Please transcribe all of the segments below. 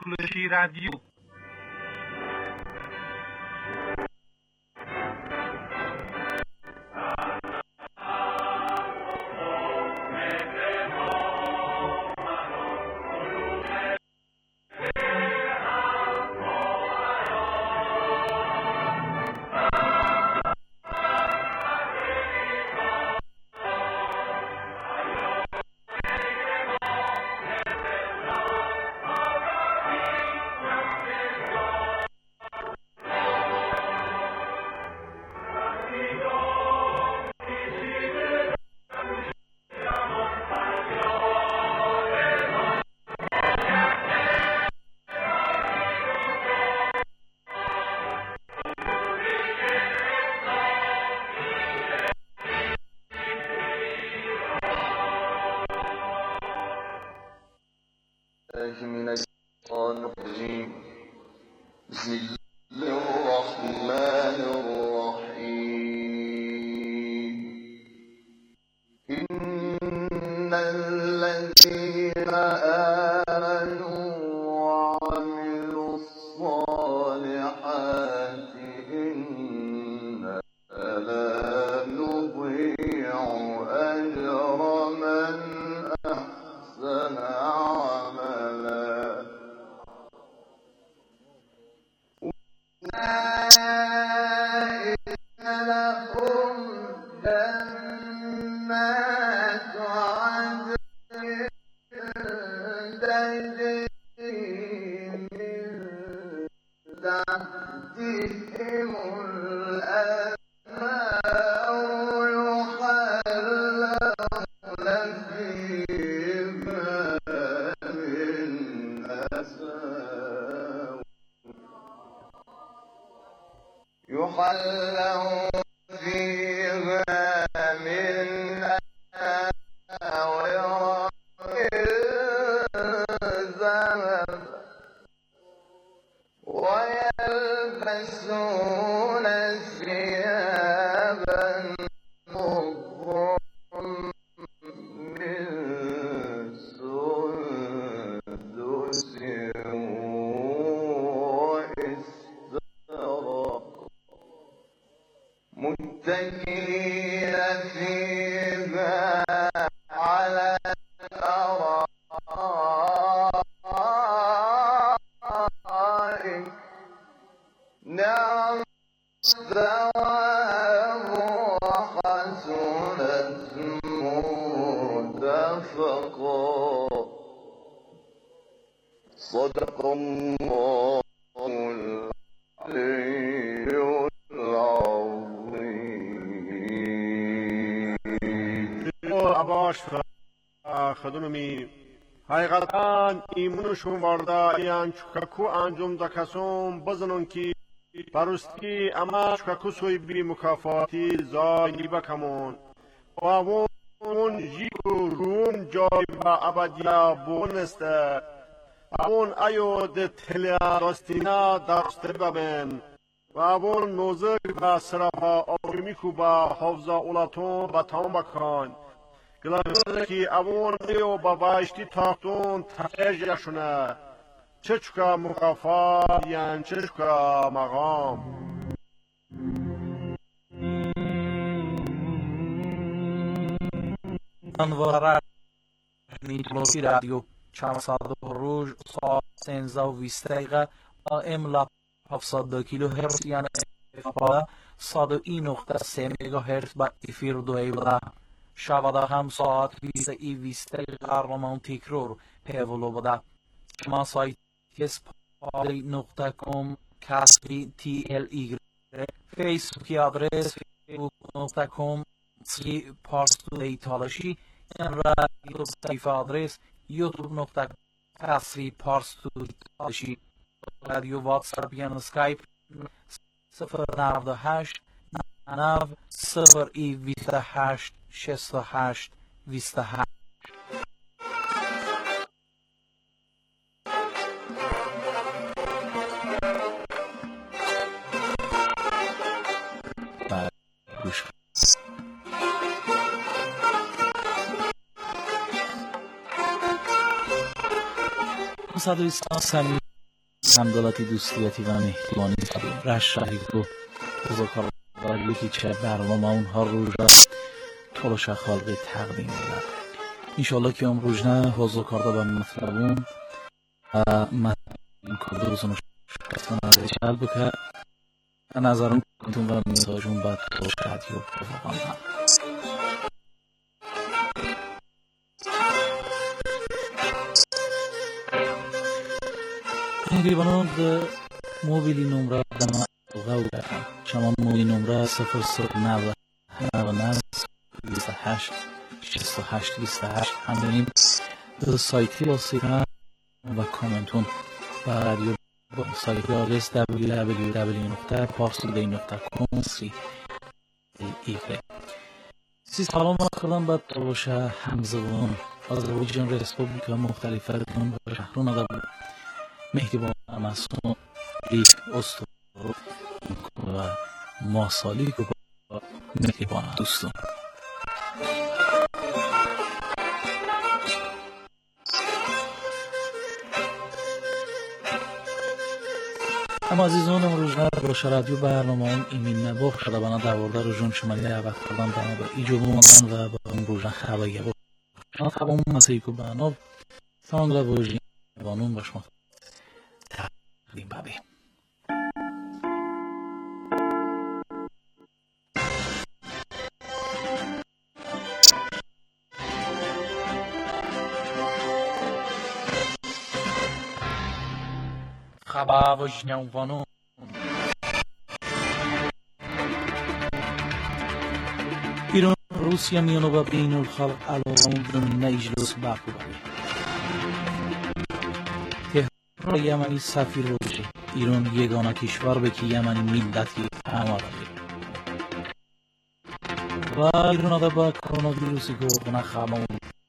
Kurtuluşu Radyo. من الشيطان الرجيم بسم الله الرحمن الرحيم إن الذين آمنوا وعملوا الصالحات إنا لا نضيع أجر من أحسن يحلون فيها من أساور من ذهب ويلبسون ثيابا خضرا من سندس متكئين فيها على الأرائك نعم الثواب وحسنت مرتفقا صدق الله العلي باش خدونمی حقیقتا ایمونشون وارده یان چککو انجام دکسون بزنون که برستی اما چککو سوی بی مکافاتی زایی بکمون و اون جیکو روم جای با ابدیا بونسته اون ایو ده تلیا داستینا دست ببین و اون نوزک و سرفا آرمیکو با حفظه اولاتون بطان بکن گلانه که اون دیو بابایشتی تاختون تحجیشونه چچکا مقافا یعن چچکا مقام انواره میتلوسی رادیو 400 روز ساعت 13:20 دقیقه AM لا 700 کیلوهرتز یعنی افاده 101.3 مگاهرتز با افیر دویبلا شبادا هم ساعت 20:20 برنامه تکرار پیولو بوده شما سایت spadi.com کسری TLY فیسبوکی آدرس facebook.com پارستو تالشی رادیو صفحه آدرس youtube.com کسری پارستو تالشی رادیو واتساپ یا اسکایپ 098 9 028 68 28 صدویستان همدلتی دوستیتی و مهربانی رشتهید و بزرگوار یکی چه برنامه اونها روژه تولش خالقی تقدیم میدن. انشالله که ام روژنه حضور کرده به مطلبون من این کرده روزنو شکستان ازش حل بکر نظرون کنتون و میزاجون باید تولش رادیو بفاقم هم. مهربانان ده موبیلی نمره دما غو دارم. شما موبیلی نمره 0090 28 68 28 همینیم به سایتی واسیدن و کامنتون و رادیو با سایتی آدرس www.parsi.com سلام کردم با تلوشه همزبان آذربایجان رسپوبلیکا مختلفه دون و شهرون در مهربان مسئول ریف استو و ماسالی که با مهربان دوستون اما عزیزان امروزنه روش رادیو برنامه ایمین نباخ شده بنا دوارده روزون شمالی عوض کردن بنا با ایجاب ماندن و با امروزنه خبایی باخ شما تبا مسیح که بنا تانگ روژی بانون باش ما تقدیم بابی خبر وجنوانون ایران روسیه میانو با بین الخلق علاقه دون نجلس باکو بابی تهران یمنی سفیر روشی ایران یگانه کشور به که یمنی ملتی همه و ایران دا با کرونا ویروسی که خمون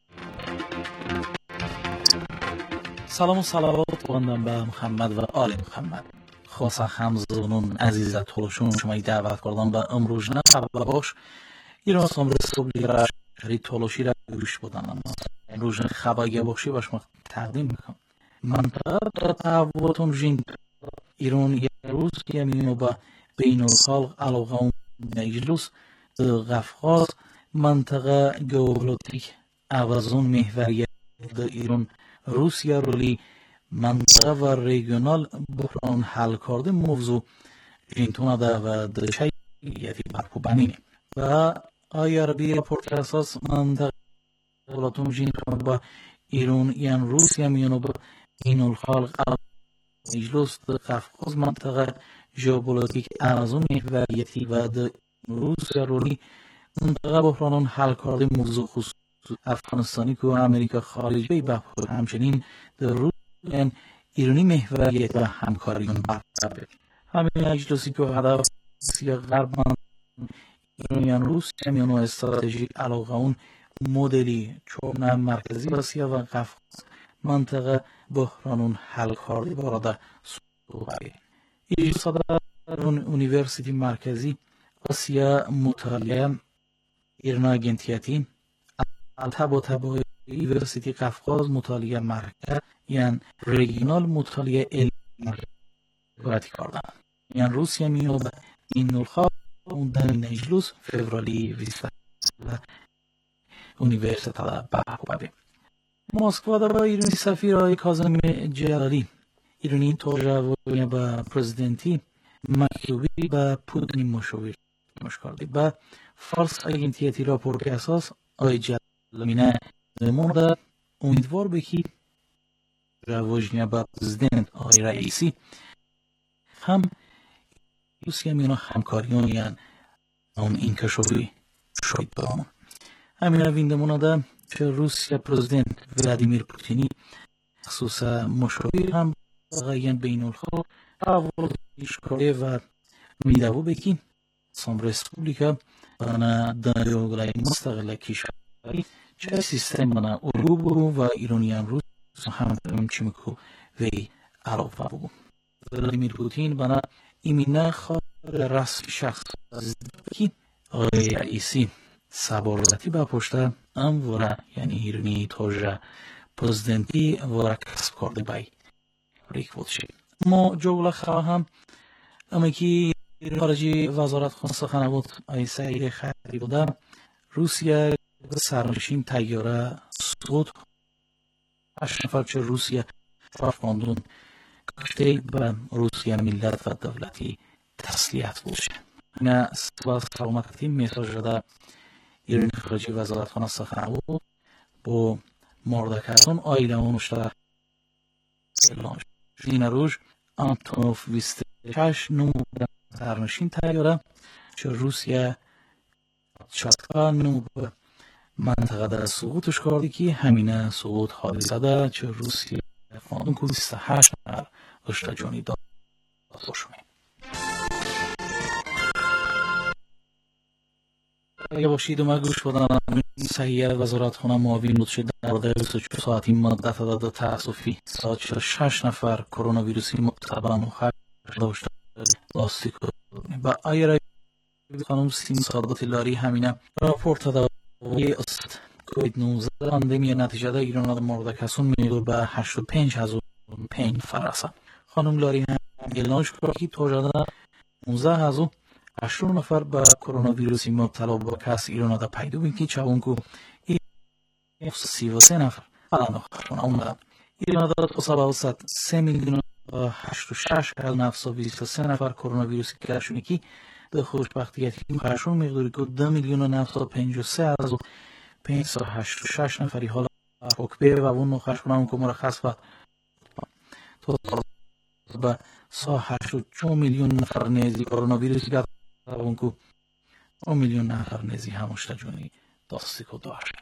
سلام و صلوات بندم به محمد و آل محمد خاصا همزبانون عزیزت تولشون شمایی دعوت کردم به امروز نه قبل باش ایران اسلام رسپوبلیک را شری تولشی را گوش بدن اما امروز خبایی باشی باش ما تقدیم میکنم منطقه در تحولاتون جین ایران یک روز یمینو با بین الخلق علاقه مجلس قفقاز منطقه گئوپولیتیک عوضون محوریت در ایران روسیه رولی منطقه و ریگیونال بحران حل کرده موضوع جینتونه ده و دشایی یفی برپو بنینه و آیاربی رپورت اساس منطقه ولاتون جینتونه با ایران یان روسیه میانو با این الخلق مجلس ده قفقاز منطقه ژئوپلیتیک ارزون محوریتی و ده روسیه رولی منطقه بحران حل کرده موضوع خصوص افغانستانی که امریکا خارجی بحث همچنین در روسیه ایرانی محوریت و همکاریون برقرار همین مجلسی که هدف روسیه غرب ایرانیان روسیه میانو استراتژی علاقه اون مدلی چون مرکزی روسیه و قفقاز منطقه بحرانون حل کرده برادر صحبه ایجاد صدر اونیورسیتی مرکزی آسیا مطالعه ایرنا گنتیاتی تبا یونیورسیتی قفقاز مطالعه مرکز یعنی ریگیونال مطالعه علمی مرکزی کردن یعنی روسیه میاد این نلخا اون در نجلس فورالی ویسته اونیورسیت باکو بابی مسکو در ایرانی سفیر کاظم جلالی ایرانی توجه با پرزیدنتی مکتوبی با پوتین مشاور کرده با فارس ایجنتیتی راپورت اساس لامینه مورد امیدوار بکی رواجنیا با پرزیدنت آقای رئیسی هم روسیه میانو همکاریون یعنی اون این کشوری شاید با همون همین رویندمون ده که روسیه پرزیدنت ولادیمیر پوتینی خصوصا مشاور هم آقایان بین الخلق تحول کرده و میدوو بکی اسلام رسپوبلیکا بنا دولت مستقل کشوری چه سیستم بنا اروبو و ایرانیان روس هم چیمکو وی علاوه بگو ولادیمیر پوتین بنا ایمینه خواه رسم شخص کی آقای رئیسی سبارتی با پشته ام ورا یعنی ایرانی توجه پرزیدنتی ورا کسب کرده بای ریک بودشی ما جوله خواهم اما که خارجی وزارت خانه سخنه بود ای سعید خیری بوده روسیه سرنشین تیاره سقوط 8 نفر چه روسیه فرماندون گفته به روسیه ملت و دولتی تسلیت بوشه نه سواز سلامتی میساج شده ایران خارجی وزارت خانه سخنه بود با مرده کردن آیله اونشتر این روش آنتونوف 26 نموده سرنشین تیاره چه روسیه چطقه نموده منطقه در سقوطش کردی که همینه سقوط حادثه ده چه روسیه خانون که 28 نفر اشتا جانی داد باشونه اگه باشید و ما گوش بدن صحیح وزارت خانه معاون بود شد در 24 ساعتی مدت داده تأسفی ساعت 6 نفر کرونا ویروسی مبتلا مخرج داشته لاستیک با آیره خانم سیم سادات لاری همینه راپورت داده است کووید 19 پاندمی نتیجه در ایران مورد کسان میدور به 85,005 نفر است. خانم لاری هم اعلام کرد که تا جدا 19,080 نفر به کرونا ویروسی مبتلا با کس ایران دا پیدا بین که چون که 33 نفر الان خودشون اومدن ایران دا تو سبب 3 میلیون 86,923 نفر کرونا ویروسی کشونی که به خوشبختیتی خشون مقداری که 2,953,586 نفری حالا حکبه و اون نخش کنم که مرخص و توتال به 184 میلیون نفر نیزی کرونا ویروسی که اون که 1 میلیون نفر نیزی همشتا جونی داستی که داشته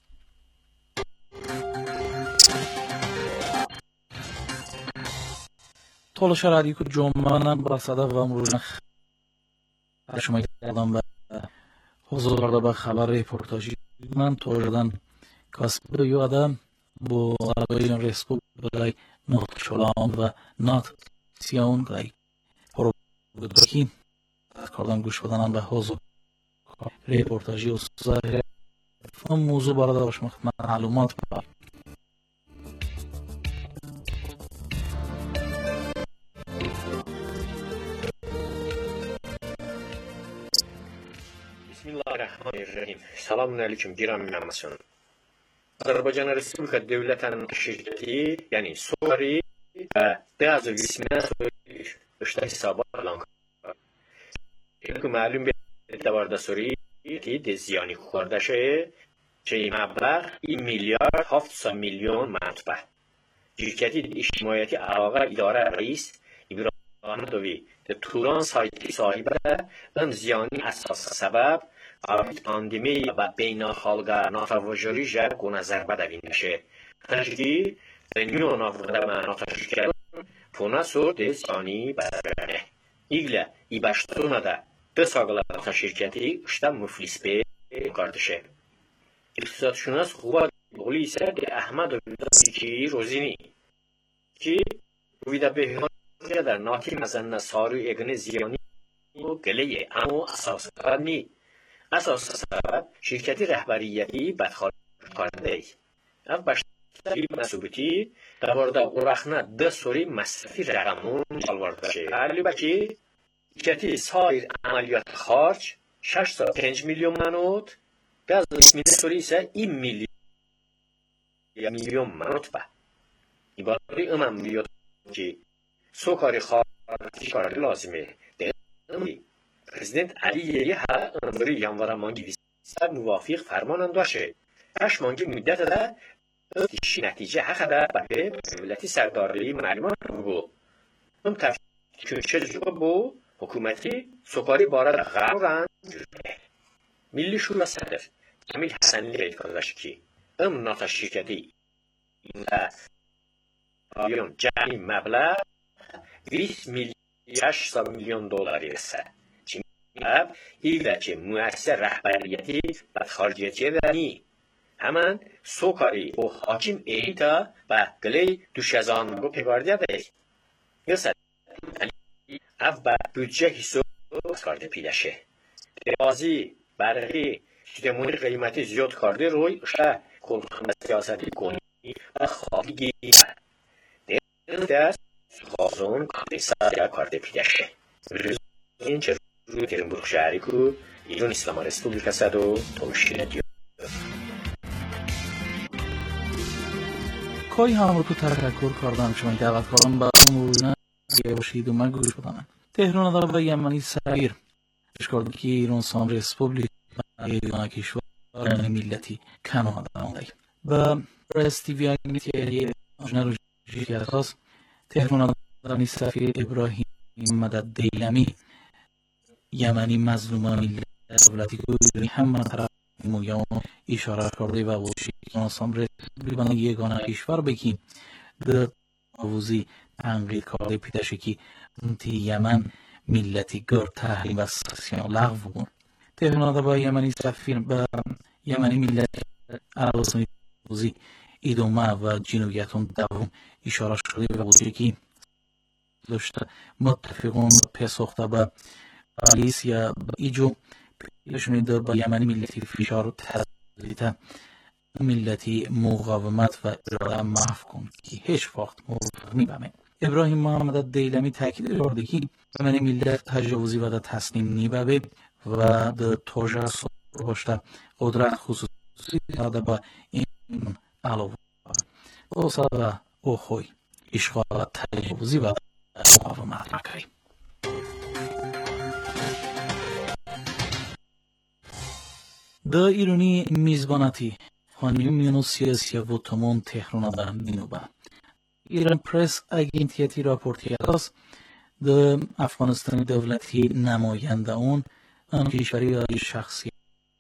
طولش رادیو که جمعه نم برسده و امروز شما کردم به حضور کرده به خبر ریپورتاجی من توجدن کاسب یادم با عربی ریسکو برای نوت شلام و نات سیاون برای پروگرام کردم گوش بدنم به حضور ریپورتاجی و ظاهر موضوع برای باشم معلومات Bismillahirrahmanirrahim. Selamun aleyküm giran minnamasyon. Azərbaycan Respublika Devlətinin şirkəti, yəni Sori və bəzi visminə Sori hesabalan. که معلوم به اعتبار دستوری که زیانی خورده شه چه مبلغ این میلیارد 700 میلیون منطقه شرکتی اجتماعیتی علاقه اداره رئیس ابراهیم احمدوی در توران سایتی صاحب ام زیانی اساس سبب پاندمی و بین خالقه ناتوجری جر گونه ضربه دوین میشه تنشکی نیو نافرده من ناتوجری پونه سود زیانی برانه ایگله ای باشتونه ده ساقلات şirketi işte müflis be kardeşe. İktisatşünas Huba Bogli ise de Ahmedov'da ki Rozini ki vida behyan der naki mezanna sarı egne ziyani o geleye ama asas kadmi asas sebep şirketi rehberiyeti bedxar karde. Ev başta bir mesubuti tabarda uraxna de soru masrafi raqamın alvarda şey. Elbette شرکتی سایر عملیات خارج 605 میلیون منوت بعض اسمی سوری ise 2 میلیون منوت به ایباری ام عملیات که سوکاری خارجی کار لازمه دمی پرزیدنت علی یری ها امری yanvara مانگی ویسر موافق فرمان داشته 8 مانگی مدت ده تیشی نتیجه حق ده به دولتی سرداری معلومات بود ام تفکیک چه بو حکومتی سوکاری بارد غران ملی شورا صدر جمیل حسنی رید کردش که ام ناتا شرکتی این جمعی مبلغ 20 میلیون دلاری رسه چی میگه ایده که مؤسسه رهبریتی و خارجیتی دنی همان سوکاری و حاکم ایتا و گلی دوشزان رو پیواردیه ده یه اف با بودجه حساب کرده پیداشه. درازی برای شدمونی قیمتی زیاد کرده روی اشته کلخانه سیاستی کنی و خواهی در Xozun Kardesa Karde Pideşe. این چه روی ترنبورگ شهری که ایران اسلامی رسپوبلیکا سدو توشیه دیو کاری هم رو که تفکر کردم شما دعوت کردم با امروزنا یه باشید و من گوش بدم تهران داره به یمنی سفیر اشکال که ایران اسلامی رسپوبلیک ایران کشور ملتی کانادا آمده و پرستیویانی تیری آجنر جیری خاص تهران داره سفیر ابراهیم مدد دیلمی یمنی مظلومان دولتی که هم طرف مویان اشاره کرده و باشی که اسلامی رسپوبلیک یگانه کشور بکی در آوزی تنقید کرده پیداشه که انتی یمن ملتی گر تحریم و سیاسیان لغو بون تهران با یمنی سفیر با یمنی ملت عربستانی آوزی ایدومه و جنویتون دوم اشاره شده و باشی که داشته متفقون پسخته با پالیس یا با ایجو پیشونی در با یمنی ملتی فشار تزدیده ملتی مقاومت و اراده محو کن که هیچ وقت موفق نیبامه ابراهیم محمد دیلمی تاکید کرده که یمنی ملت تجاوزی و تسلیم نیبامه و در توجه سرشته قدرت خصوصی داده با این علاوه او ساده او خوی اشغال تجاوزی و مقاومت مکری در ایرانی میزبانتی خانیم میانو سیاسی و تومون تهران در مینوبه ایران پرس اگنتیتی راپورتی است در افغانستان دولتی نماینده اون کشوری عالی شخصی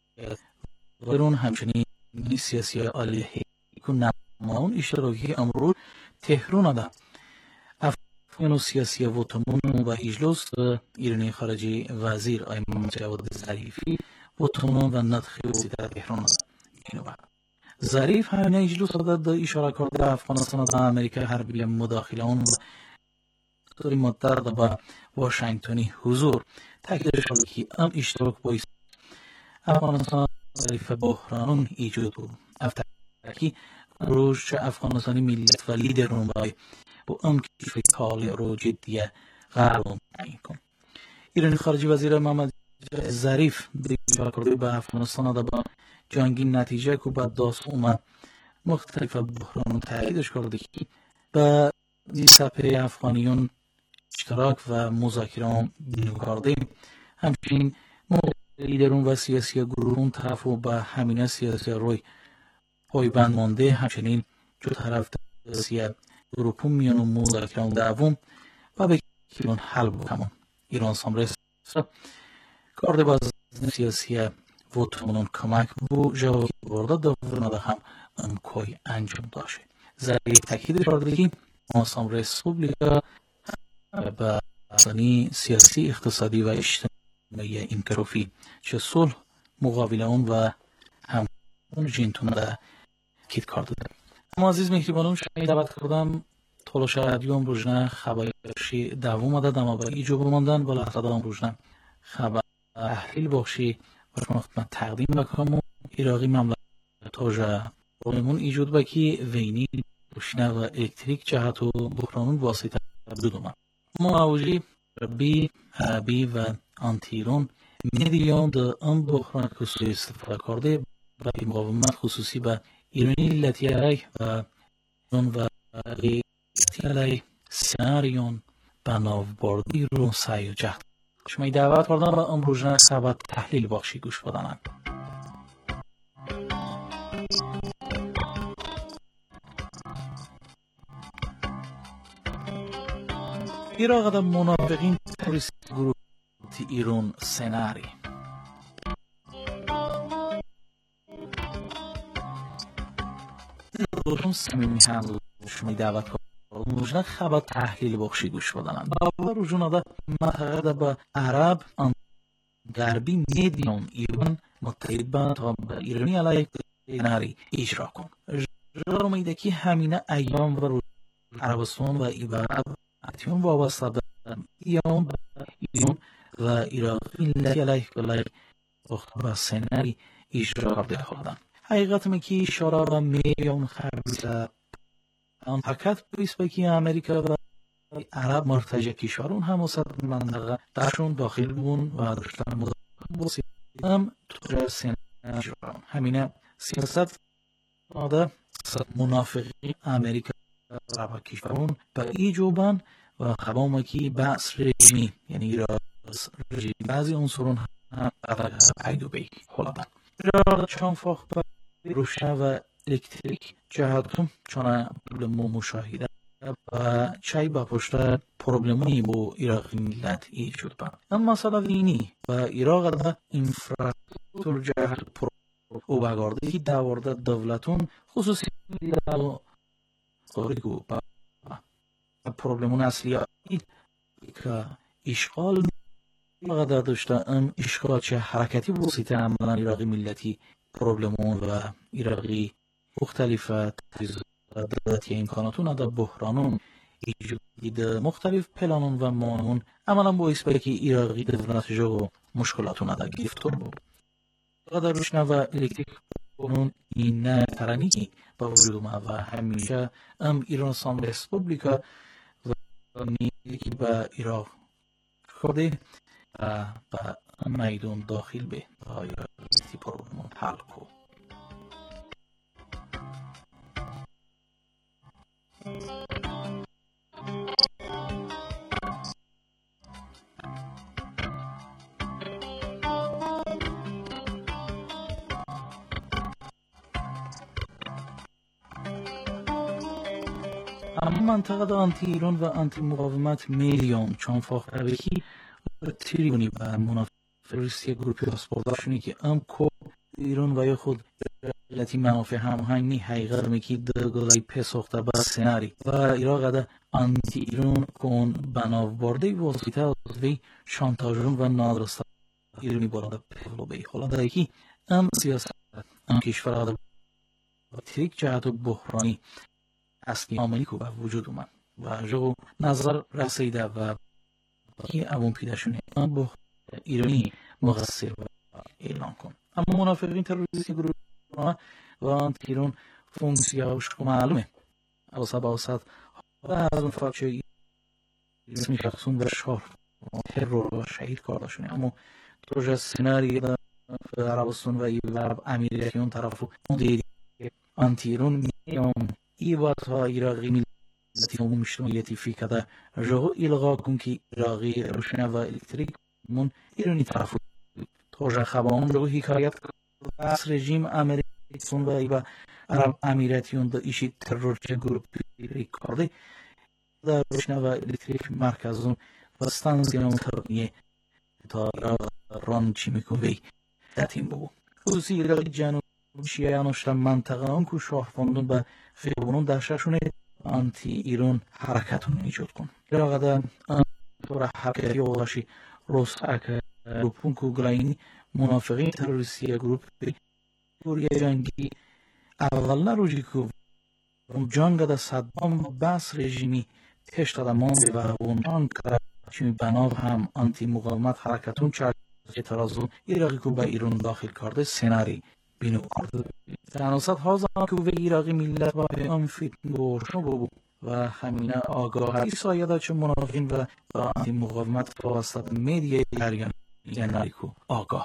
و اون همچنین سیاسی عالی که نماون اشتراکی امروز تهران در افغان سیاسی و تومون و اجلاس ایرانی خارجی وزیر آقای محمد جواد ظریفی و تومون و نطخی وزیر تهران در ظریف همین اجلاس در اشاره کرده افغانستان در امریکا حربی مداخله اون و مدت با واشنگتنی حضور تاکید شده که ام اشتراک باعث افغانستان ظریف بحران ایجاد بود افترکی روش افغانستانی ملت و لیدرون باید با ام کشف کالی رو جدیه قرار میکن ایرانی خارجی وزیر محمد ظریف اشاره کرده به افغانستان در با جنگی نتیجه که بعد داست اومد مختلف بحران تاییدش کرده که به سپه افغانیون اشتراک و مذاکره کرده همچنین لیدرون و سیاسی گروهون طرف و به همین سیاسی روی پایبند مانده همچنین جو طرف سیاسی گروهون میان و مذاکره دوم و به ایران حل بکنم ایران سامرس کرده باز سیاسی و تومنون کمک بو جوابی برده دورنده هم امکای انجام داشته ظریف تاکید کرده که اسلامی رسپوبلیکا به افغانی سیاسی اقتصادی و اجتماعی انکروفی چه صلح مقابل اون و همون جینتون ده کید کرده اما عزیز مهربانون شما دعوت کردم تلاش رادیو روزنه خبرشی دوم عدد اما به ایجو بماندن و لحظه دام روزنه خبر تحلیل بخشی و شما خدمت تقدیم بکنم و ایراقی مملکت توجه برمون ایجود بکی وینی روشنه و الکتریک جهت و بحرانون واسطه بدومن معاوجی ربی عربی و آنتیرون میدیان در ام بحران خصوصی استفاده کرده و مقاومت خصوصی به ایرانی ملتی علیه و غیرتی علیه سناریون به نوبردی رو سعی و جهد شما دعوت کردن و ام روزنه خبر تحلیل بخشی گوش بدنن ایراق در منافقین تروریست گروه ایران سناری روشون سمیمی هم شما دعوت کردن روزنه خبر تحلیل بخشی گوش بدنن و روزنه در منطقه با عرب غربی میدیان ایران متحد بند تا به ایرانی علیه سناری اجرا کن جرا میده که همینه ایام و روز عربستان و ایبرد اتیون وابسته به ایران و ایران ملتی علیه کلای و سناری اجرا کرده خودن حقیقت میگه اشاره به میلیون خبیث آن حرکت بیست بکی امریکا و عرب مرتجع کشورون هم وسط منطقه درشون داخل بون و داشتن مذاکره هم تو سنت همینه سیاست آده منافقی امریکا عرب کشورون به ایجوبان و خبام کی بحث رژیمی یعنی رژیم بعضی عنصرون هم پیدو بی خلابن را چانفاق به روشن و الکتریک جهتون چون پروبلم مشاهده و چای با پشت پروبلمونی با ایراق ملت ایجاد با اما مسئله دینی و ایراق دا انفراستراکچور جهت او بگارده که دوارده دولتون خصوصی دا خارجو با پروبلمون اصلی که اشغال قدر داشته ام اشغال چه حرکتی بسیطه عملا ایراقی ملتی پروبلمون و ایراقی مختلفه دولتی امکاناتون در بحرانون ایجاد مختلف پلانون و مانون عملا باعث بله که ایراقی دولت جو مشکلاتون در گرفتار بود قدر روشنه و الکتریک قانون این ترنی با وجود اومد و همیشه ایران اسلامی رسپوبلیکا و میگه به عراق خورده و میدون داخل به ایراقی پروبلمون حل کو اما منطقه آنتی ایران و آنتی مقاومت میلیون چانفاق روکی تریونی و منافق روسیه گروپی پاسپورتاشونی که کو ایران و یا خود رقیتی منافع هماهنگ نی حقیقت میکی دگلای پسخته با سناری و ایراق ده آنتی ایران کن بناو برده واسطه از وی شانتاژون و نادرسته ایرانی بالا پهلو بی حالا در یکی سیاست کشور ده تریک جهت و بحرانی اصلی عاملی که به وجود اومد و جو نظر رسیده و که اون پیداشونه با ایرانی مقصر اعلان کن اما منافقین تروریستی گروه و آنتی ایران فونکسیاش که معلومه اوسط و از اون فاکچه اسمی شخصون و شهر ترور و شهید کارداشونه اما توش از سناری عربستان و عرب امیریتیون طرفو دیدی آنتی ایران میام ایوات ها ایراقی ملتی همون مشتمالیتی فی کده جو ایلغا کن که ایراقی روشنه و الکتریک من ایرانی طرفو توجه خبان جو حکایت از رژیم امریکیون و ایبا عرب امیراتیون دا ایشی ترورچه گروپی کرده در روشنه و الکتریک مرکزون و ستانسیون ترونیه تا ران چی میکنه دتیم بگو خصوصی ایراقی جنوب شیعیانوشتن منطقه هم که شهرفاندون به خیابونون درششونه آنتی ایران حرکتون ایجاد کن ایراق ده طور حرکتی اوغاشی روس اکه گروپون که گلاینی منافقین تروریستی گروپ گوریه جنگی اول نروجی که جنگ ده صدام بس رژیمی تشت ده مانده و اون جنگ چیمی بناب هم آنتی مقاومت حرکتون چرد اعتراضون ایراقی که به ایران داخل کرده سناری بینو کرده تناست ها زمان که به ایراقی ملت با هم فیتن گوشن بود و همینه آگاهی سایده چه منافقین و آنتی مقاومت توسط میدیای جریان یعنی که آگاه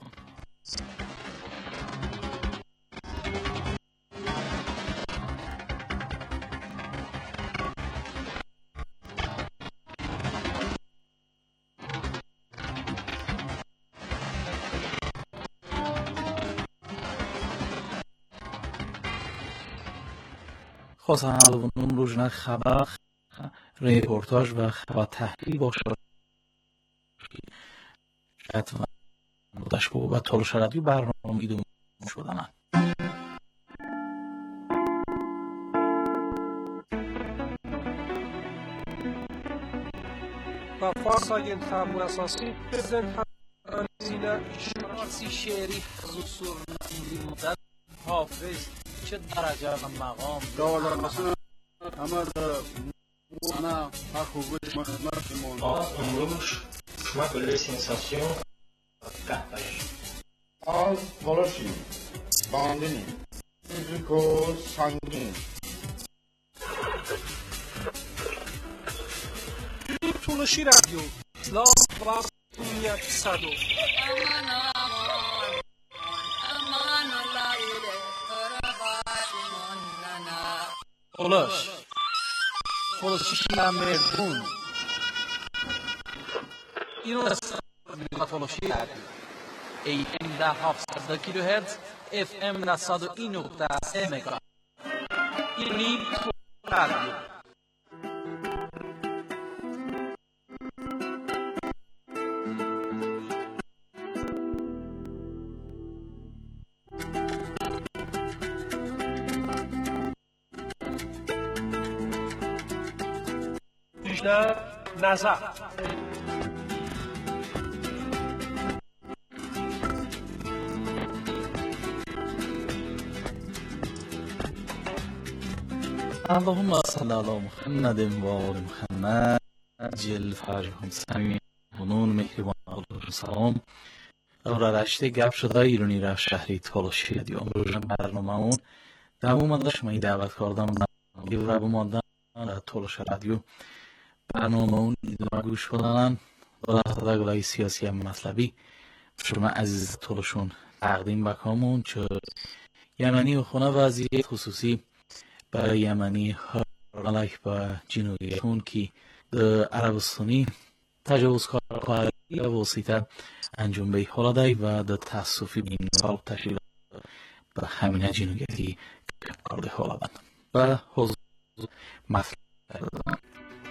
خواستم اون روزنه خبر ریپورتاج و خبر تحلیل باشه شاید و و طول شردی برنامه ایدون شدن و فاساین تامون اساسی بزن هنزینه شناسی شعری حضور مدت حافظ چه درجه و مقام دولار مثلا همه انا اخوش مخدمتمون امروز شما به سنساسیون قهبش از بالاشی باندنی فیزیکو سنگین تولشی رادیو اسلام و مسیحیت صدو تولشی مردون اینو تولشی رادیو AM در 700 کیلوهرتز FM در 101.3 مگا اینی رادیو نظر اللهم صل على محمد و آل محمد جل فرجهم صمیم هنون مهربان و سلام را رشته گپ شده ایرانی را شهری تولشی رادیو امروز برنامه‌مون دوام شما دعوت کردم و بماندن تولش رادیو برنامه‌مون گوش بدن و دغدغه‌های سیاسی و مطلبی شما عزیز تولشون تقدیم بکنمون چه یمنی و خونه وضعیت خصوصی برای یمنی علیه با جنوبیتون که در عربستانی تجاوزکاران و واسطه انجام به حالاده و در تصفی بین سال تشکیل به همین جنوبیتی کرده حالاده و حضور مطلب کردن.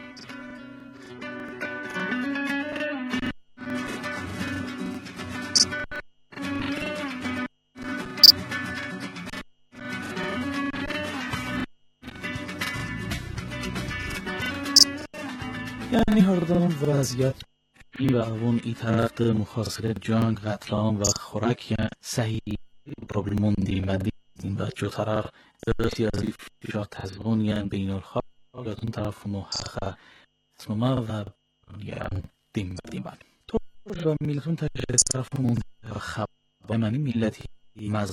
یعنی هردان وضعیت این و اون ای طرف مخاصره جنگ قتلان و خوراک صحیح پروبلمون دیمدین و جو طرف سیاسی فشار تزبون یعنی بین الخواه یادون طرف محقق اسمما و دیمدین تو و میلتون تجربه طرفمون خب منی میلتی مزد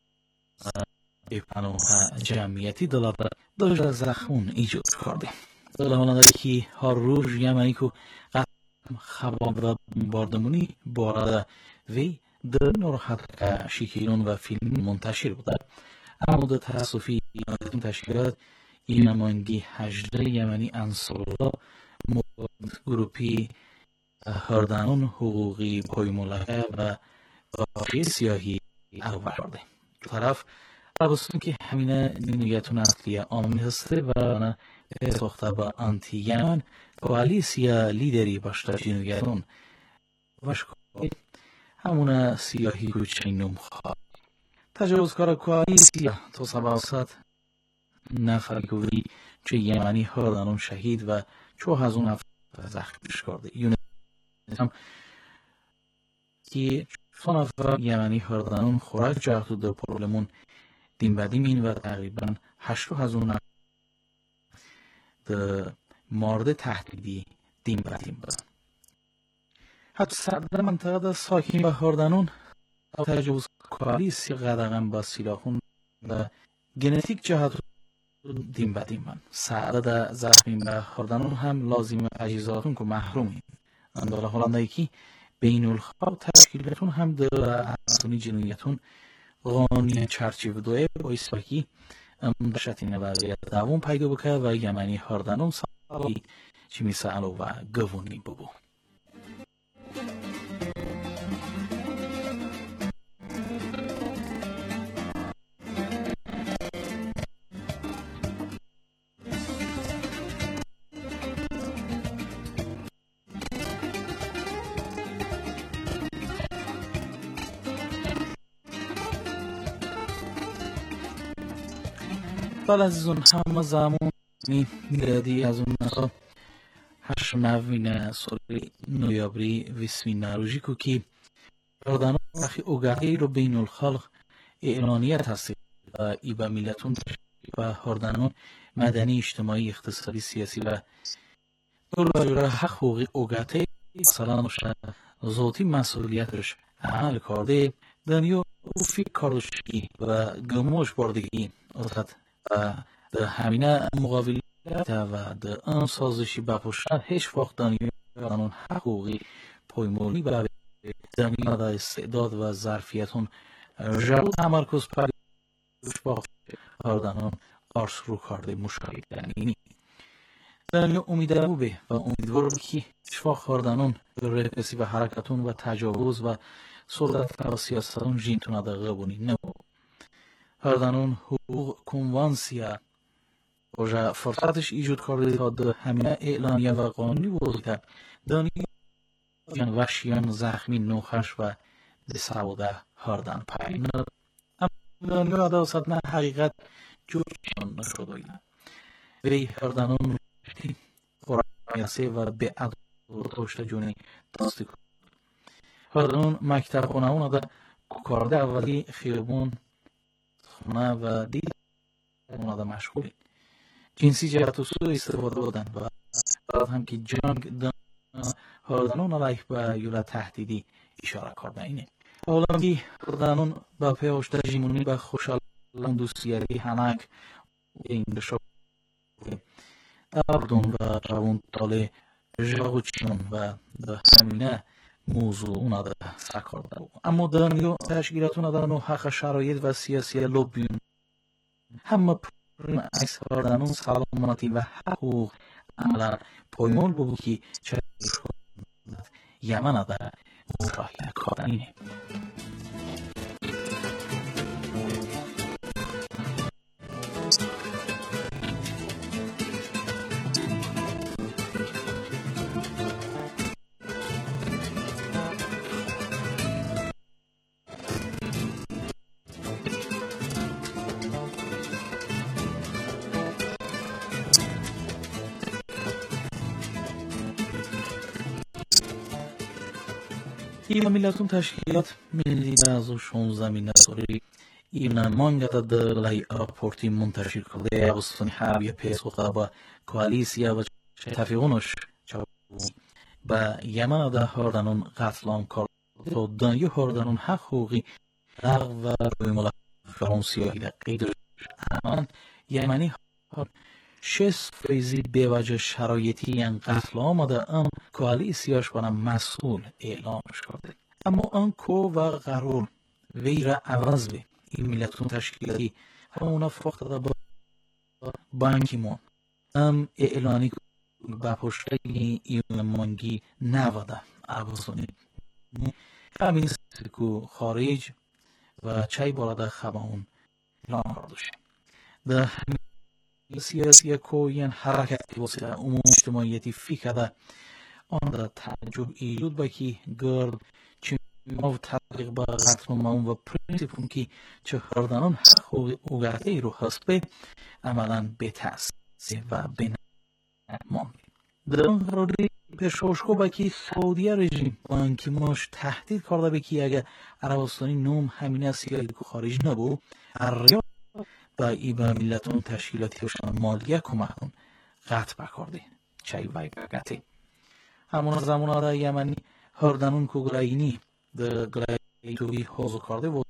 پناه جمعیتی دلار زخمون ایجاد کرده دلالان که هر روز یمنی که خباب و باردمونی بارده وی در نراحت شکیرون و فیلم منتشر بوده اما در تصفی تشکیلات این نمایندگی 18 یمنی انصارالله گروپی هردانون حقوقی پایمولکه و قافی سیاهی اول کرده طرف عربستان که همین نیتون اصلی آمین هسته و آنها ساخته با آنتی یمن کوالیسیا لیدری باشده جنوبیتون و شکایی همون سیاهی کوچه نمخواه تجاوزکار کوالیسیا تا 700 نفر گوری چه یمنی هردانون شهید و چه از اون نفر زخمش کرده یونیت هم که چه نفر یمنی هردانون خوراک جاکتو در پرولمون دین بدیمین و تقریبا 8 از اون در مورد تهدیدی دین بدیم بود حتی صدر منطقه در ساکن و هردانون تجاوز کاری سی قدغن با سلاخون و گنتیک جهت دین بدیم بود صدر در زخمین و هردانون هم لازم اجیزاتون که محرومین انداله هلنده که بین الخواه تشکیلتون هم در عربستانی جنوبیتون قانون چرچیو دوه باعث بکی شتینه وضعیت دوام پیدا بکه و یمنی هردانون سالی چی میسالو و گوونی ببو بله عزیزون همه زمان میلادی از اون نسا 8 نوین سالی نویابری ویسمین نروژی که هردانون وقتی اوگاهی رو بین الخلق اعلانیت هستی و ای با میلتون و هردانون مدنی اجتماعی اقتصادی سیاسی و دور و حق حقوقی اوگاهی سالان ذاتی مسئولیتش عمل کرده دنیا او فکر کردشی و گموش بردگی ازد در همینه مقابلیت و در آن سازشی بپوشد هیچ وقت دنیا قانون حقوقی پایمالی و زمینه دا استعداد و ظرفیتون جلو تمرکز پردیش با کاردانان آرس رو کارده مشاهده دنینی دنیا امیدوار به و امیدوار که اتفاق کاردانان رپسی و حرکتون و تجاوز و سلطت و سیاستون جینتون دا قبونی نمو کاردانان حقوق کنوانسیا و فرصتش ایجاد کرده تا در همینه اعلانیه و قانونی بوده دنیا وحشیان زخمی نوخش و دساوده هاردان پایین اما دنیا دا صدنا حقیقت جوشان نشده اینا وی هاردانون قرآنیاسه و به عدو توشت جونی دستی کرد هاردانون مکتب خونه دا کارده اولی خیابون خونه و دید خونه دا مشغولی جنسی جهت و سوء استفاده بودن و بعد هم که جنگ هاردانون علیه به یولا تهدیدی اشاره کرده اینه حالا که هاردانون با پیوشت جیمونی و خوشحال دوستیاری هنک این دشو اردون و جوان تاله جاوچیون و در همینه موضوع اونا در سکر دارو اما دنیا تشکیلاتون در حق شرایط و سیاسی لوبیون همه پرین ایس هاردانون سلامتی و حقوق عملا پایمال بود که چه یمن در مشاهده کردنینه این ملتون تشکیلات ملی بعض و 16 مینسوری این مانگا در لای راپورتی منتشر کرده اغسطنی حاوی پیسوخا با کوالیسیا و تفیقونش با یمن در هاردانون قتلام کرده و دنیا هاردانون حق حقوقی لغو و روی ملک فرانسیایی در قیدش امان یمنی شست فیزی به وجه شرایطی این قتل آمده ام کوالیسیاش بنا مسئول اعلامش کرده اما آن کو و قرار وی را عوض به این ملتون تشکیلاتی همونا فقط با بانکیمون ام اعلانی با پشته این مانگی نواده عوضونی همین سکو خارج و چای بالا خباون اعلام کردوشه در سیاسی کوین حرکتی واسه عموم اجتماعیتی فکر آن در تعجب ایجاد با که گرد چه و تطبیق با قتل و پرینسیپون که چه هاردانون حق اوگرده رو هست به عملا به تأثیر و به نمان در آن قراری پشوشکو با که سعودیه رژیم بانکی ماش تهدید کرده به که اگه عربستانی نوم همینه سیاسی که خارج نبو الریا با ای با ملتون تشکیلاتی بشن مالیه کمکون قطع بکرده چای وای بگته همون زمان را یمنی هاردانون که گراینی در گرایی توی حوض کرده بود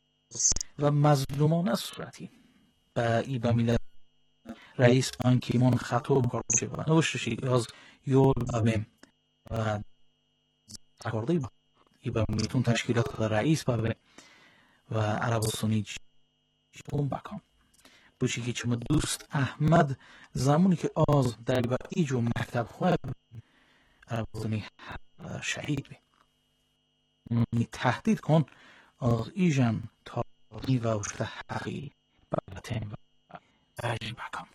و مظلومانه صورتی با ای با ملت رئیس بانکیمون خطاب کرده و نوشتشی از یول بابیم و کرده ای با ملتون تشکیلات رئیس بابیم و عربستانی جون بکن بوشی که چما دوست احمد زمانی که آز در با ایجو مکتب خواه عربستانی شهید بی تهدید کن از ایجان تاقی و اشت حقی بلتن و بجی بکن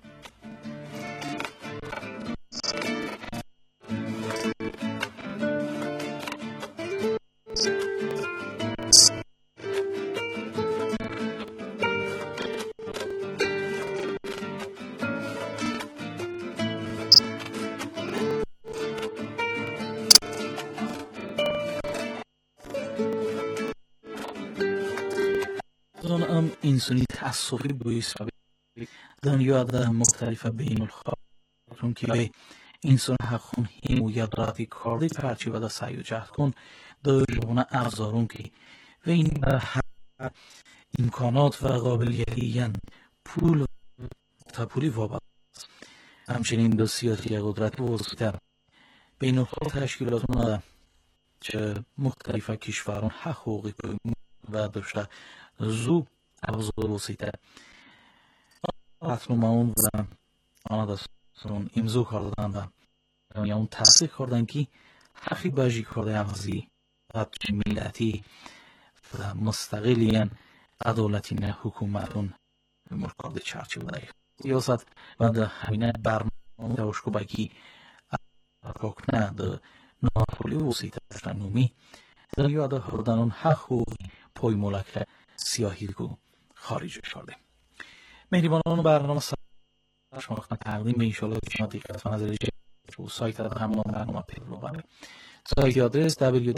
انسانی تأثیری باعث دنیا در مختلف بین الخارجون که به انسان حقون هم و یادراتی کاری پرچی و در سعی و جهد کن در جوانه افزارون که و این امکانات و قابلیتی پول تا پولی وابست همچنین دو سیاسی قدرت وزیتر بین النهاد تشکیلاتون چه مختلف کشوران حقوقی و داشته زو ابزار وسیته اطلومون و آنها دستون امضا کردن و یا اون تصدیق کردن که حقی باجی کرده امزی و ملتی و مستقلی عدالتی نه حکومتون مرکارده چرچه بده سیاست و در همینه برنامه دوشکو بکی اکاکنه در ناخولی وسیطه نومی در یاده هردنون حقوقی پای ملک سیاهی کو خارج کرده مهربانان برنامه شما تقدیم به ایشالا شما دیگه از نظر سایت همون برنامه پیدا کنید سایت آدرس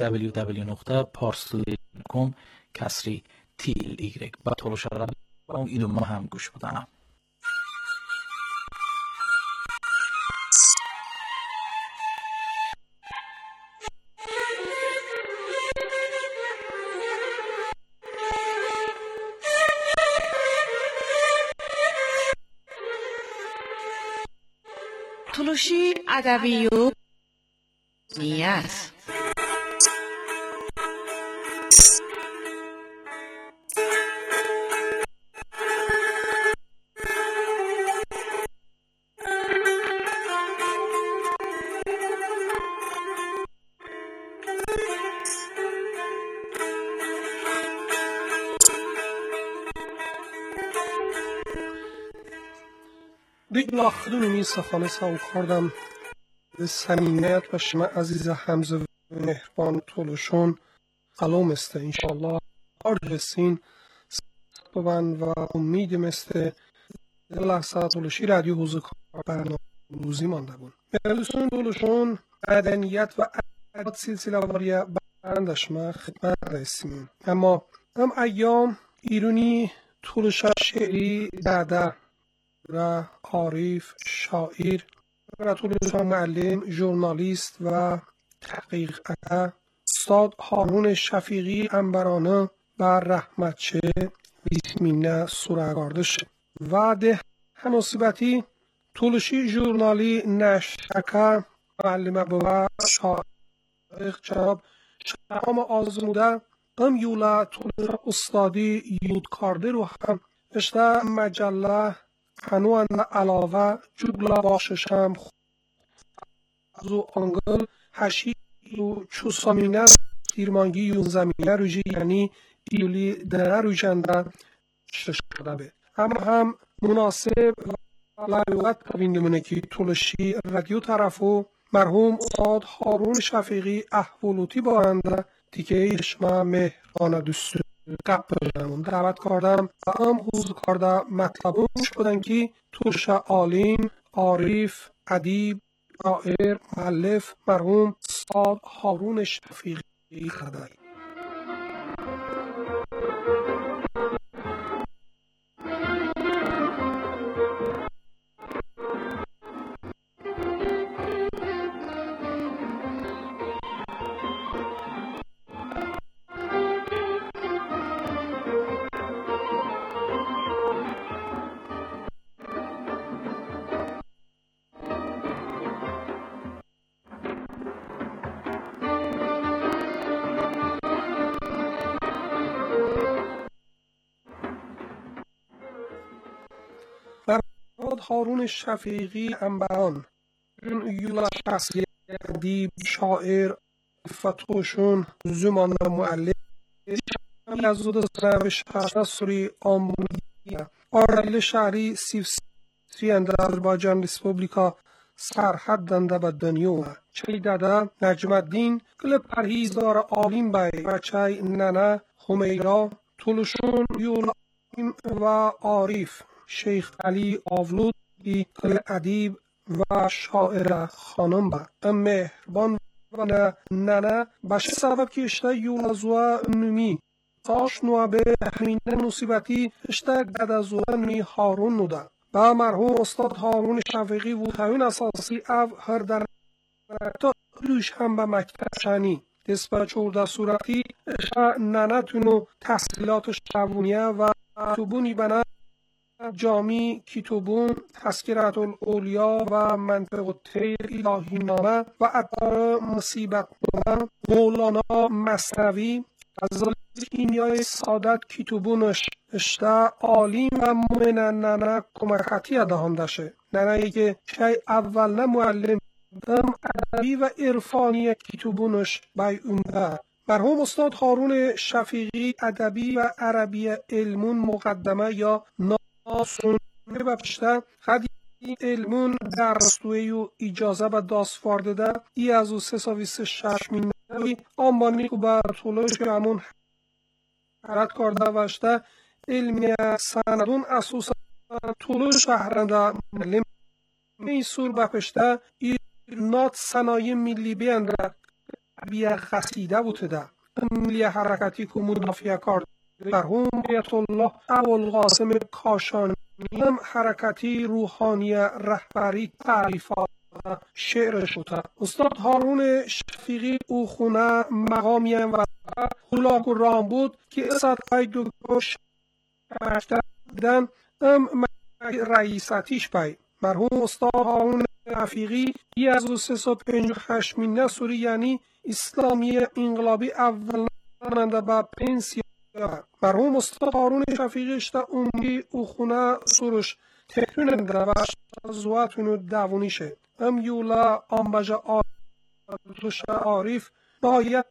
www.parsley.com/TLY با تلوشه را با اون ایدو ما هم گوش بدنم تلوشی ادبی و نیت دیگه لاخدون میسته خانه ساو کردم به سمینیت و شما عزیز حمزه و مهربان تولوشون قلوم استه انشالله آرد بسین سببن و امید مسته لحظه تولوشی رادیو حوزه کار برنامه روزی مانده بون مهلوسون تولوشون مدنیت و عدد سلسله واریه برندش ما خدمت رسیمون اما هم ایام ایرونی تولوش شعری داده و عارف شاعر و تولوش معلم ژورنالیست و تحقیقگر استاد هارون شفیقی انبرانه و رحمتچه بیسمینه سورگاردش و ده هنوسیبتی تولوشی ژورنالی نشکه معلم بوا شاعر جناب شهام آزموده ام یولا تولوش استادی یود کارده رو هم اشته مجله هنوان علاوه جبلا باششم زو انگل هشی و چو سامینه تیرمانگی یون زمینه روژی یعنی ایولی دره روژنده شده به اما هم مناسب و لایوت تبینگمونه که تولشی رادیو طرفو مرحوم استاد هارون شفیقی احولوتی بارنده دیگه اشما مهرانه دوست قبل دعوت کردم و هم حضور کرده مطلبون شدن که تولش عالم عارف ادیب شاعر مؤلف مرحوم استاد هارون شفیقی کرده هارون شفیقی انبران یولا شخصی ادیب شاعر فتوشون زمان معلم از زود سنب شهر سوری آمونی آرل شهری سیفسی اندر آذربایجان ریسپوبلیکا سرحد دنده به دنیا چی داده نجم الدین کل پرهیزدار عالم بای و چی ننه خمیرا تولشون یولا و عارف شیخ علی آولود کل ادیب و شاعر خانم با مهربان و ننه باشه سبب که اشته یولازوه نمی تاش نوابه همینه نصیبتی اشته گدازوه نمی هارون نوده با مرحوم استاد هارون شفیقی و تاوین اساسی او هر در تا روش هم به مکتب شنی دست به چورده صورتی اشته ننه تونو تحصیلات شوونیه و توبونی بنا جامی کتبون، تذکرة الاولیا و منطق الطیر الهی نامه و عطار مصیبت نامه، مولانا مثنوی، از کیمیای سادت کتبونش اشته عالیم و مؤمنانه کمکتی دهندشه. ننایی که شای اول نه معلم هم ادبی و عرفانی کتبونش بیونده. مرحوم استاد هارون شفیقی ادبی و عربی علمون مقدمه یا ناسونه و پشته خدی علمون درستوی و اجازه به داست فارده ای از او 326 مینوی آنبانی که بر طولش همون حرد کرده وشته علمی سندون اساسا طولو شهرنده معلم این سور بپشته ای نات صنایع ملی بیانده بیه قصیده بوده ملی حرکتی که مدافع کرد. مرحوم بیت الله ابوالقاسم کاشانی هم حرکتی روحانی رهبری تعریف شعر شده. استاد هارون شفیقی او خونه مقامی و هلاک و رام بود که اسد های دکتر شفیقی هم رئیساتیش بای. مرحوم استاد هارون شفیقی ی از 358 سوری یعنی اسلامی انقلابی اول ناننده با پنسیا. مرحوم استاد هارون شفیقی اشته اونگی او خونه سروش تکننده و زواتونو دوونیشه هم یولا آنبجا آرش عارف باید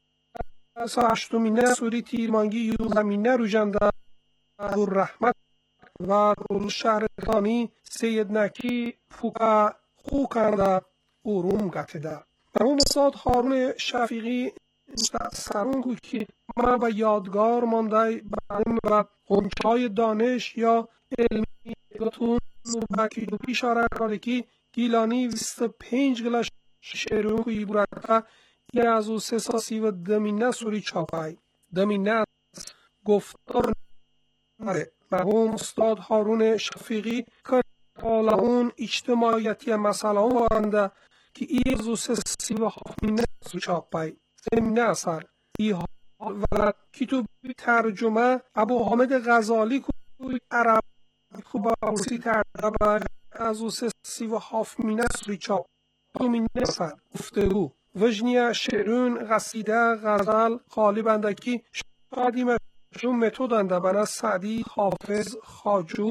هشتمینه سوری تیرمانگی یوزمینه رو جنده دور رحمت و دور شهرتانی سید نکی فوقا خو کرده اروم گتده. مرحوم استاد هارون شفیقی سرون که ما به یادگار مانده و غنچای دانش یا علمی گتون و کیلوپی اشاره کرده که گیلانی 25 گلش شعرون که برده یه از او 332 سوری چاپای دمینه گفتار نره. مرحوم استاد هارون شفیقی که حالا اون اجتماعیتی مسئله وارنده که ای از او 337 سوری چاپای زمینه اثر ای حال و کتب ترجمه ابو حامد غزالی که عرب که با روسی ترجمه از او 337 سوری چاپ دومینه اثر گفتگو وجنیه شعرون قصیده غزل غالبندکی شادی مشروع متودنده بنا سعدی حافظ خواجو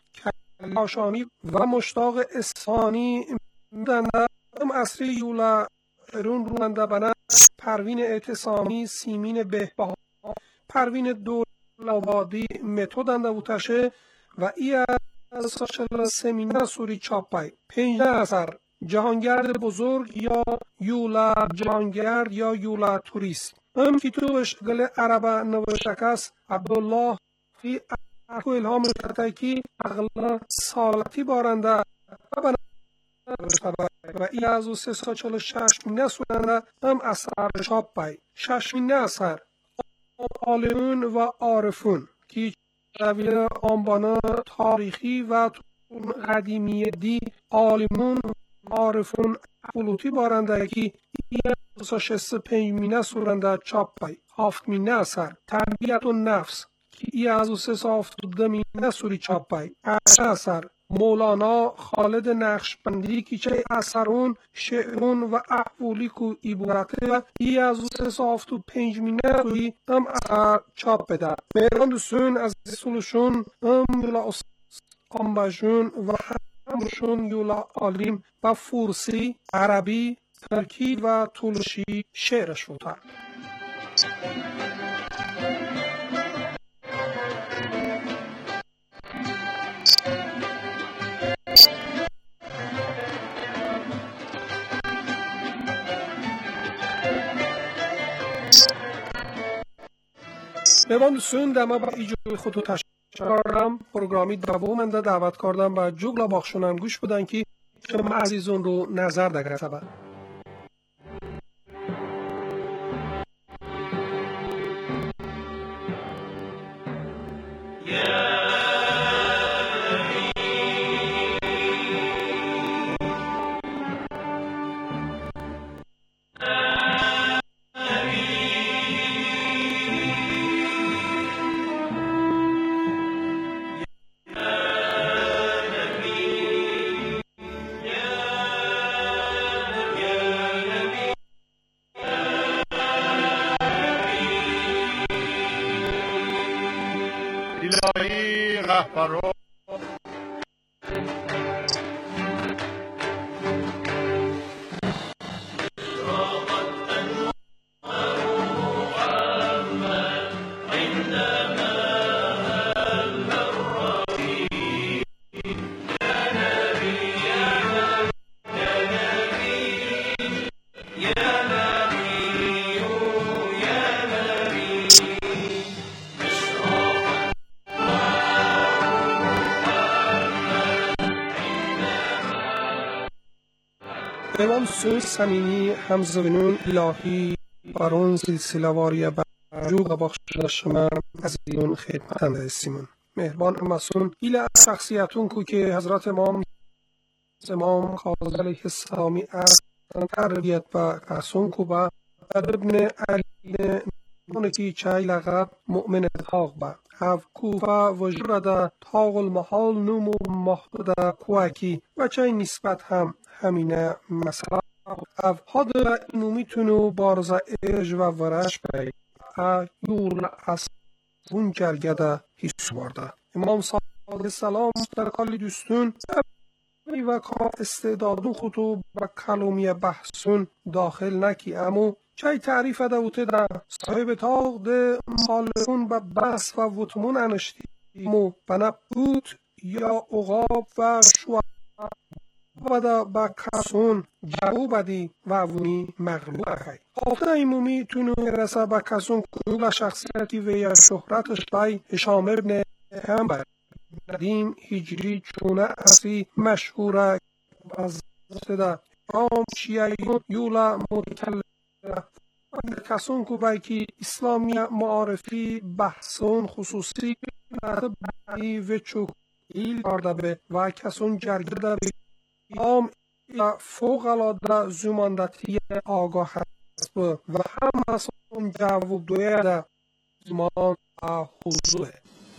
کاشانی و مشتاق اصفهانی دنده هم اصری یولا شعرون روننده بنا پروین اعتصامی سیمین بهبها پروین دولابادی متودنده بوتشه و ای از ساشل سمینه سوری چاپای 15 اثر جهانگرد بزرگ یا یولا جهانگرد یا یولا توریست هم کتابش گل عربه نوشتکس عبدالله فی اکو الهام شتکی اغلا سالتی بارنده و ای از او 346 سوننده هم اثر چاپ بای 6 اثر عالمون و عارفون که رویل آنبانا تاریخی و قدیمی دی عالمون عارفون فلوتی بارنده که ای از 65 سورنده چاپ بای 7 اثر تربیت و نفس که ای از 372 سوری چاپ بای 8 اثر مولانا خالد نقشبندی که چه اثرون شعرون و احوالی که ای بورته و ای از 375 سوری هم اثر چاپ بده. میران دوستون از سلوشون هم یولا آنباجون و همشون یولا عالیم و فورسی عربی ترکی و تولشی شعرش بوده. میوان دوستون دما با ایجوی خودو تشکر کردم. پروگرامی دومنده دعوت کردم و جوگلا باخشونم گوش بدن که شما عزیزون رو نظر دگره سبا. رهبران امام سوی صمیمی همزبینون الهی برون سلسله واری برجو و بخشش من از ایون خدمتم رسیمون مهربان امسون ایل از شخصیتون که حضرت امام کاظم علیه السلامی از تربیت و قسون کو با ابن علی نونکی چای لغب مؤمن تاغ با اف کوفا و جرده تاغ المحال نومو محدود کواکی و چای نسبت هم همینه مثلا اف حد اینو میتونو بارزا ارج و ورش بای یور از اون جلگده حس برده امام صادق سلام در کالی دوستون و که استعدادون خودو با کلومی بحثون داخل نکی امو چای تعریف دوته در صاحب تاغ ده مالکون با بس و وطمون انشتی مو بنا بود یا اغاب و شوار و دا با کسون جاو بدی و اونی مغلوب اخی آفته ایمومی تونو رسا با کسون کلوب شخصیتی و یا شهرتش بای هشام ابن همبر ندیم هجری چونه اصلی مشهوره از صدا آم شیعیون یولا متکلم کسون کو بای که اسلامی معارفی بحثون خصوصی بایی و چوکیل کرده به و کسون جرگده به آم فوق العاده زماندتی آگاه هست و هم از اون جواب دویده زمان حضوره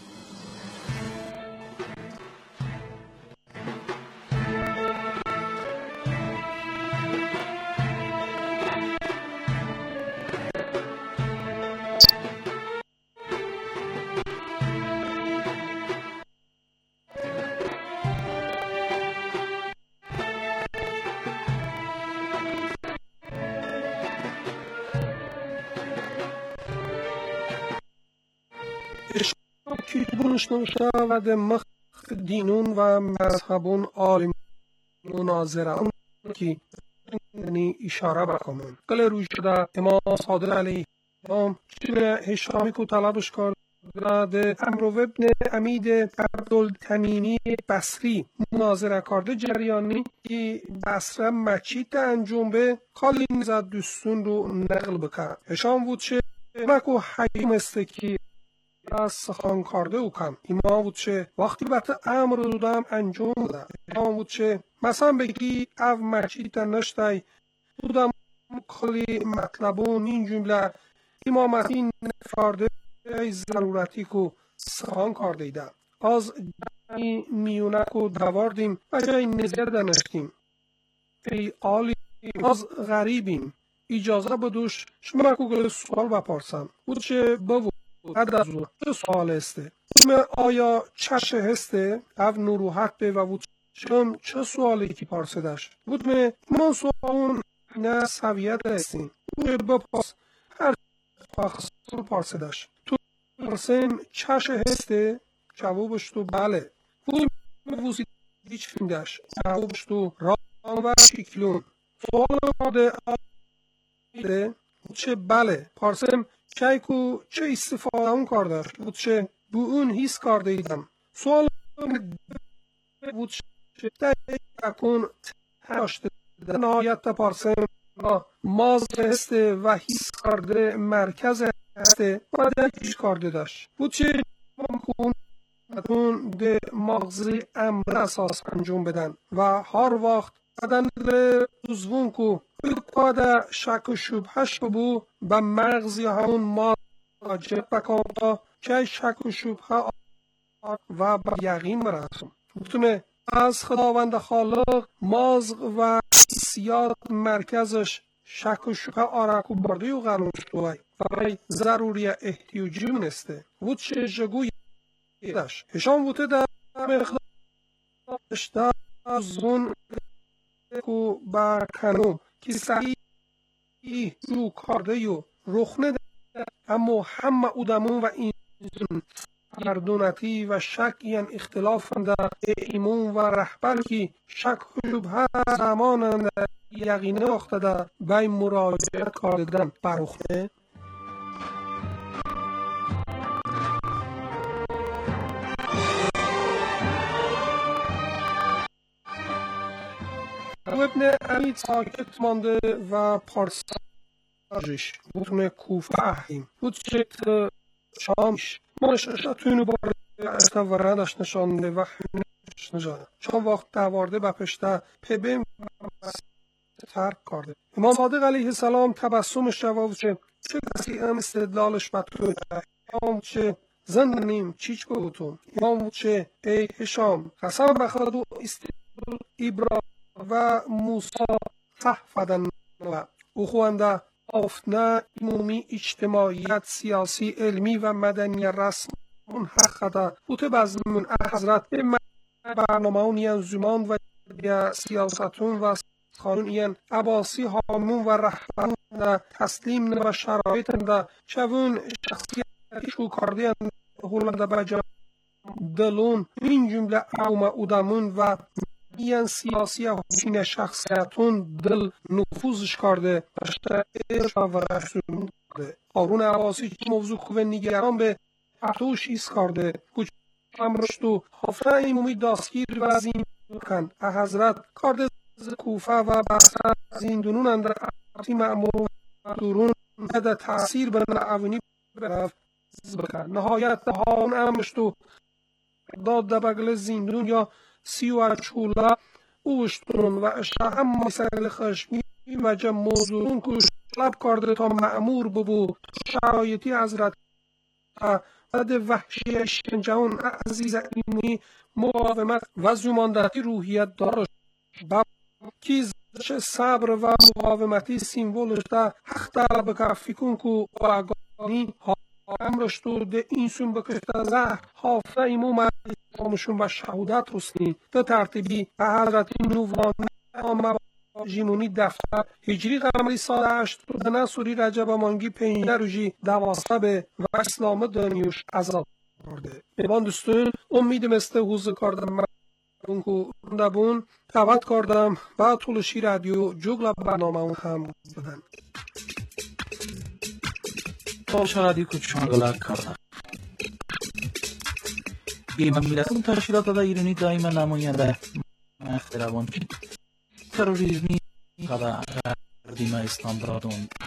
کتبونش نوشته و ده مخ دینون و مذهبون عالم مناظران که یعنی اشاره بکنن کل روی شده امام صادق علیه السلام چون هشامی که طلبش کرده ده امرو ابن امید عبدالتمیمی بصری مناظره کرده جریانی که بصره مچید انجام به کالی نزد دوستون رو نقل بکن هشام بود چه مکو حیم است که از سخن کرده او کم ایمان بود چه وقتی بطه امر دودم انجام ده ایمان بود چه مثلا بگی او مچید نشتای بودم کلی مطلبون این جمله امامتی نفرده ای ضرورتی که سخن کرده ایده از جایی میونه که دواردیم و جایی نزیر دنشتیم ای آلی از غریبیم اجازه بدوش شما که گل سوال بپرسم بود چه ببو بعد از او چه سوال هسته آیا چشه هسته او نروحت به و بود چه سوالی که پرسیدش بود ما سوالون نه سویت هستیم بود بپرس هر سوال پرسیدش تو پرسیم چشه هسته جوابش تو بله بود وزید هیچ فیندش جوابش تو رام و شکلون سوال آده چه بله پرسیم چایکو چه استفاده اون کرده بود چه بو اون حس کرده ایدم سوال بود چه تکون تشت نهایت پرسیم ماز هسته و حس کرده مرکز هسته و دیگه کرده داشت بود چه ممکن ده مغزی امر اساس انجام بدن و هر وقت بدن روزون کو بکاده شک و شبهش بو به مغز یا همون ماجب بکاده که شک و شبه و به یقین برسم بتونه از خداوند خالق مازغ و حسیات مرکزش شک و شبه آرکو برده و قرارش دوی برای ضروری احتیاجی منسته بود چه جگوی داشت هشام بوده در مقدار اشتر زون کو برکنو که صحیح رو کارده یو رخنه ده اما همه اودمون و این مردونتی و شک این اختلاف در ایمون و رهبر که شک حجوب هر زمان یقینه اختده بای مراجعه کاردن برخنه ابن امید ساکت مانده و پارساجش بودن کوفه احیم بود شکت شامش منششتون بار استوردش نشانده و حملش نجانده چون وقت دوارده بپشته پبیم و ترک کرده امام صادق علیه السلام تبسمش جواب چه کسی هم استدلالش مطلوب امام چه زندنیم چیچ بودتون امام چه ای هشام قسم بخواد و استدلال ابراهیم و موسی صحفدن و او خوانده آفتنا عمومی اجتماعیت سیاسی علمی و مدنی رسم حق ده بوده بزمون حضرت به برنامه اون زمان و سیاستون و قانون این عباسی هامون و رهبرون ده تسلیم و شرایط ده شوون شخصیتی شو کرده هولنده بجا دلون این جمله اوم اودمون و این سیاسی حسین شخصیتون دل نفوذش کرده بشتر ایش و رسول کرده هارون عباسی که موضوع خوب نگران به ارتوش ایست کرده کچ امرشت و حافظه ایمومی دستگیر و زیندون حضرت کرده کوفه و بحثه زیندونون اندر ارتی معمول و دورون بده تأثیر برن اونی برفت بکن نهایت هارون امرشت و داد دبگل زیندون یا سیو چولا اوشتون و هم مسئله خشمی و جمع موضوعون که طلب کرده تا معمور ببو شرایطی حضرت بعد وحشی شنجان عزیز ایمونی مقاومت و زماندهی روحیت دارش که صبر و مقاومتی سیمبولش ده حق طلب کافی کن که و اگانی امرش تو ده این سون بکشت زهر حافظه ایمو مشون و شهودت رسنی به ترتیبی به حضرت نووان آمه جیمونی دفتر هجری قمری سال 8 دنه سوری رجب مانگی 15 روزی 12 به و اسلام دانیوش عذاب کرده میبان دوستون امید مثل حوزه کردم من دبون دعوت کردم و طولشی رادیو جوگل برنامه اون هم بدن شرادی کوچانگلا کردم بیمه ملتون تشکیلات دا ایرانی دائما نماینده اختراوان تروریزمی و دیمه اسلام دادون